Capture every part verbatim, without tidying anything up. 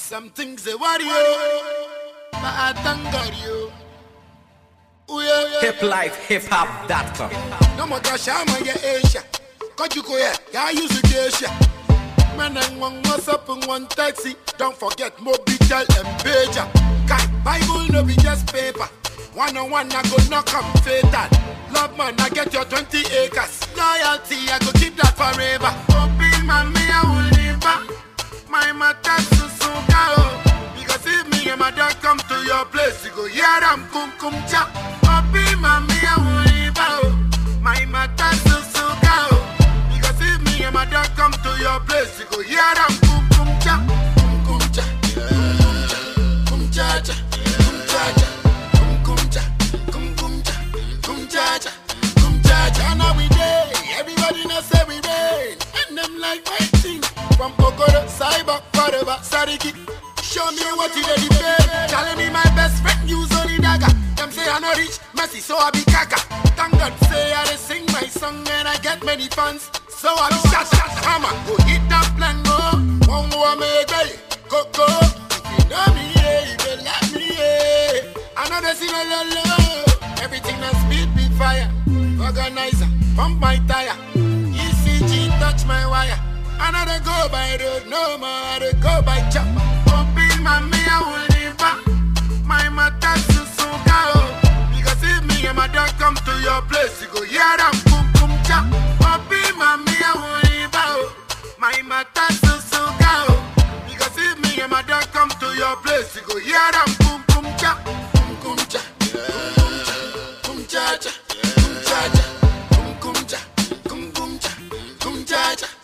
Some things they worry you, but I thank God you. Ooh, yeah, yeah. Hip life, hip hop dot com. No more dash, I'm on your Asia. Cause you go here, yeah, I use the Asia. Man, and one what's up in one taxi. Don't forget Moby Tell and Pager. Guy, Bible no be just paper. One on one, I go knock come fatal. Love man, I get your twenty acres. Loyalty, I go keep that forever. Open my me, I will live back. My matter to Sugao. Because if me and my dog come to your place, you go, yeah, I'm kum kum cha. Open my me, I will live back. My matter to Sugao. Because if me and my dog come to your place, you go, yeah, I'm kum kum cha. Kum kum cha. Kum cha cha. Kum cha cha. Kum kum cha. Kum kum cha. Kum cha cha. Kum cha cha. Now we day. Everybody knows say we rain. And them like fighting. From Okoro, Cyber, forever, Sariki. Show me what you ready pay. Telling me my best friend use only dagger. Them say I no rich, messy, so I be kaka. Thank God say I dey sing my song and I get many fans. So I be shot, shot, hammer. Go hit that plan, go. One more me day, go, go. If you know me, yeah, you can let me, yeah. I know they see no low. Everything that speed be fire. Organizer, pump my tire. E C G touch my wire. I know they go by road, no more, they go by chopper. Open my me, I will live back. My matter to Sugao. Because if me and my dog come to your place, you go, yeah, I'm kum kum cha. Open my me, I will live back. My matter to Sugao. Because if me and my dog come to your place, you go, yeah, I'm kum kum cha. Kum kum cha. Kum cha cha. Kum cha cha. Kum kum cha. Kum kum cha. Kum cha cha.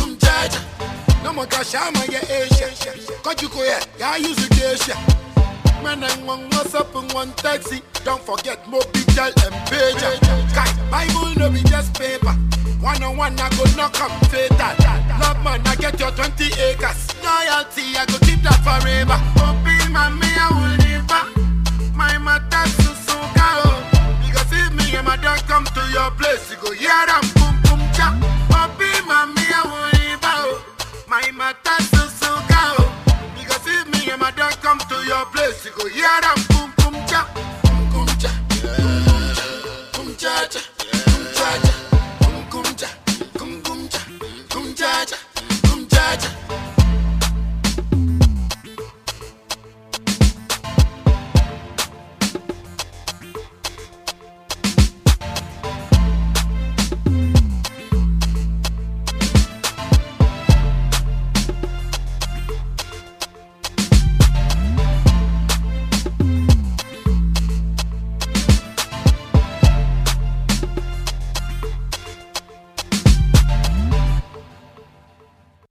No more cash, I'm on your Asia. Cause you go here, yeah, I use the Asia. Man, and one what's up in one taxi. Don't forget Moby Tell and Pager. Guy, Bible no be just paper. One on one, I go knock come fatal. Love man, I get your twenty acres. Loyalty, I go keep that forever. Open my me, I will live back. My matter to Sugao. Because if me and my dog come to your place, you go, yeah, I'm kum kum cha. Open my me, I will live back. My matter to Sugao. Because if me and my dog come to your place, you go, yeah, I'm